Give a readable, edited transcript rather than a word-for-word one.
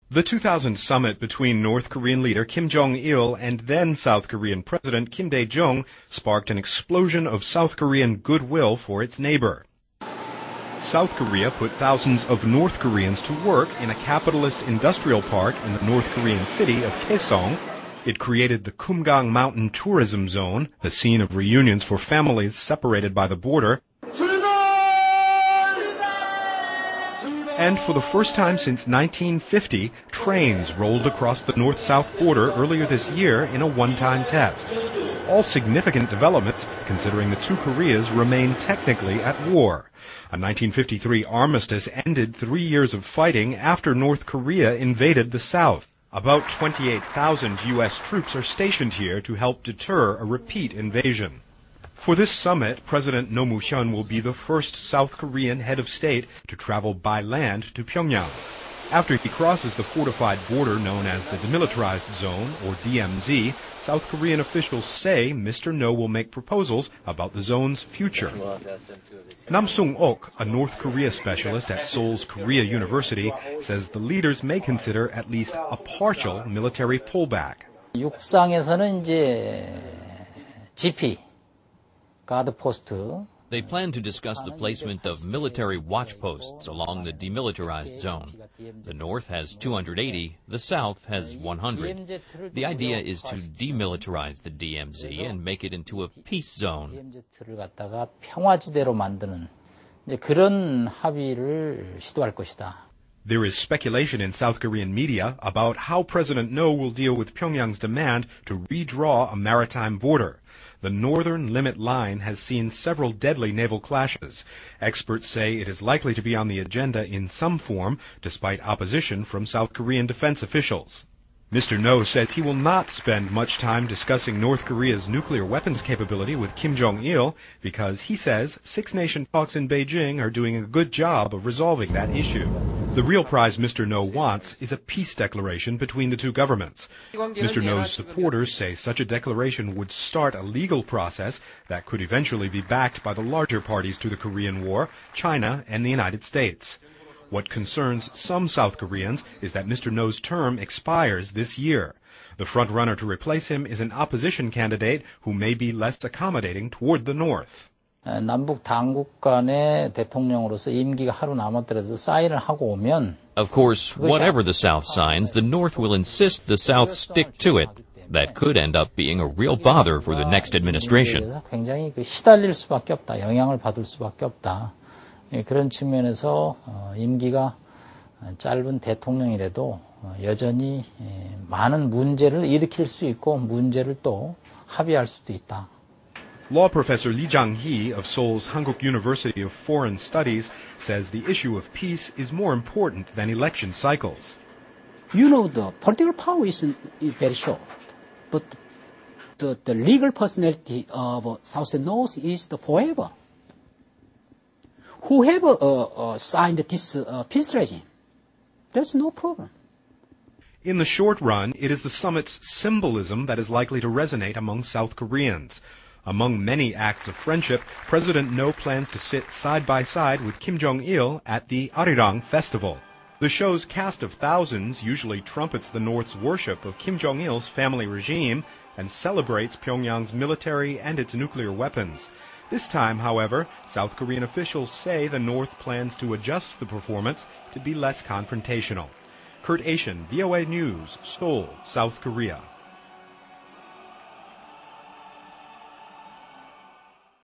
The 2000 summit between North Korean leader Kim Jong-il and then South Korean President Kim Dae-jung sparked an explosion of South Korean goodwill for its neighbor. South Korea put thousands of North Koreans to work in a capitalist industrial park in the North Korean city of Kaesong. It created the Kumgang Mountain Tourism Zone, the scene of reunions for families separated by the border. And for the first time since 1950, trains rolled across the north-south border earlier this year in a one-time test. All significant developments, considering the two Koreas remain technically at war. A 1953 armistice ended 3 years of fighting after North Korea invaded the South. About 28,000 U.S. troops are stationed here to help deter a repeat invasion. For this summit, President Roh Moo-hyun will be the first South Korean head of state to travel by land to Pyongyang. After he crosses the fortified border known as the Demilitarized Zone, or DMZ, South Korean officials say Mr. Roh will make proposals about the zone's future. Nam Sung-ok, a North Korea specialist at Seoul's Korea University, says the leaders may consider at least a partial military pullback. 육상에서는 이제 GP guard post. They plan to discuss the placement of military watch posts along the demilitarized zone. The north has 280, the south has 100. The idea is to demilitarize the DMZ and make it into a peace zone. 평화지대로 만드는 이제 그런 합의를 시도할 것이다. There is speculation in South Korean media about how President Roh will deal with Pyongyang's demand to redraw a maritime border. The northern limit line has seen several deadly naval clashes. Experts say it is likely to be on the agenda in some form, despite opposition from South Korean defense officials. Mr. Roh says he will not spend much time discussing North Korea's nuclear weapons capability with Kim Jong-il because he says six-nation talks in Beijing are doing a good job of resolving that issue. The real prize Mr. Roh wants is a peace declaration between the two governments. Mr. Roh's supporters say such a declaration would start a legal process that could eventually be backed by the larger parties to the Korean War, China and the United States. What concerns some South Koreans is that Mr. Roh's term expires this year. The front-runner to replace him is an opposition candidate who may be less accommodating toward the north. 남북 당국 간의 대통령으로서 임기가 하루 남았더라도 사인을 하고 오면 Of course, whatever the South signs, the North will insist the South stick to it. That could end up being a real bother for the next administration. 굉장히 시달릴 수밖에 없다. 영향을 받을 수밖에 없다. 그런 측면에서 임기가 짧은 대통령이라도 여전히 많은 문제를 일으킬 수 있고 문제를 또 합의할 수도 있다. Law professor Lee Jang-hee of Seoul's Hankuk University of Foreign Studies says the issue of peace is more important than election cycles. You know, the political power is very short, but the legal personality of South and North is the forever. Whoever signed this peace regime, there's no problem. In the short run, it is the summit's symbolism that is likely to resonate among South Koreans. Among many acts of friendship, President Roh plans to sit side by side with Kim Jong-il at the Arirang Festival. The show's cast of thousands usually trumpets the North's worship of Kim Jong-il's family regime and celebrates Pyongyang's military and its nuclear weapons. This time, however, South Korean officials say the North plans to adjust the performance to be less confrontational. Kurt Asian, VOA News, Seoul, South Korea.